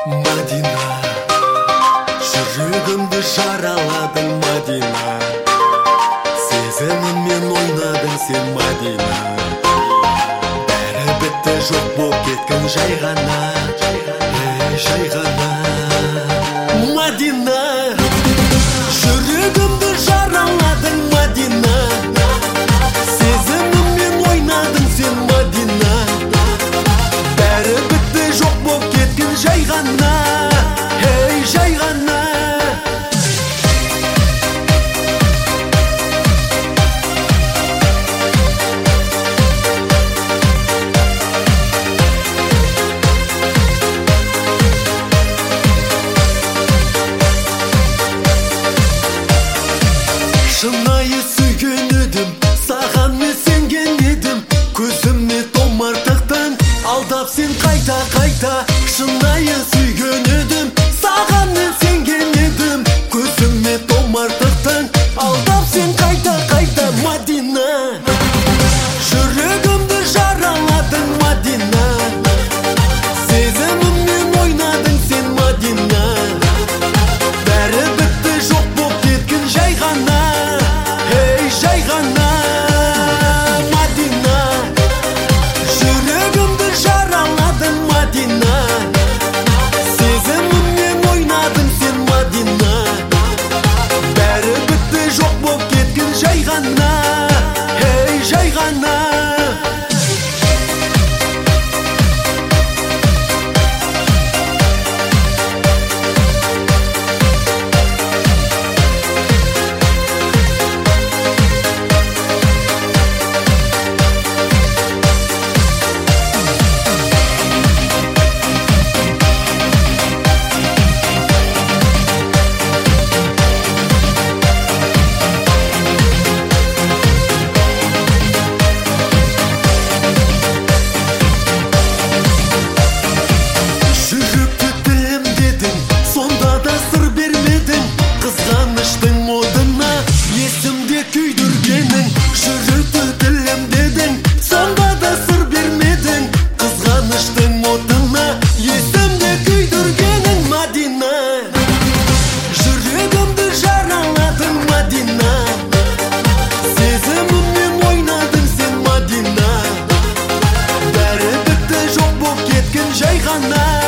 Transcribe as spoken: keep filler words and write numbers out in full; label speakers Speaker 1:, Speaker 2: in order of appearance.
Speaker 1: Мадина, жүрегімді жараладың Мадина, сезіміммен ойнадың сен Мадина. Бәрі бітті, жоқ боп кеткін жай ғана, ей жай ғана. Мадина, жүрегімді жараладың Мадина, сезіміммен ойнадың сен Мадина. Бәрі бітті, жоқ боп кеткін жай ғана, ей жай ғана. Шынайы сүйген едім, саған мен сенген едім. Көзіме томартықтан алдап сен қайта қайта. Шынайы сүйген едім, саған мен сенген едім. Көзіме томартықтан алдап сен қайта қайта. Мадина, жүрегімді жараладың Мадина, сезіміммен ойнадың сен Мадина. Бәрі бітті, жоқ боп кеткін жай ғана, ей жай ғана. Мадина, жүрегімді жараладың Мадина, сезіміммен ойнадың сен Мадина. Бәрі бітті, жоқ боп кеткін жай ғана, ей жай ғана. Жүректі тілім дедің, сонда да сыр бермедің. Қызғаныштың модына есімде күйдіргенің. Жүректі тілім дедің, сонда да сыр бермедің. Қызғаныштың модына есімде күйдіргенің. Мадина, жүрегімді жараладың Мадина, сезіміммен ойнадың сен Мадина. Бәрі бітті, жоқ боп кеткін жай ғана.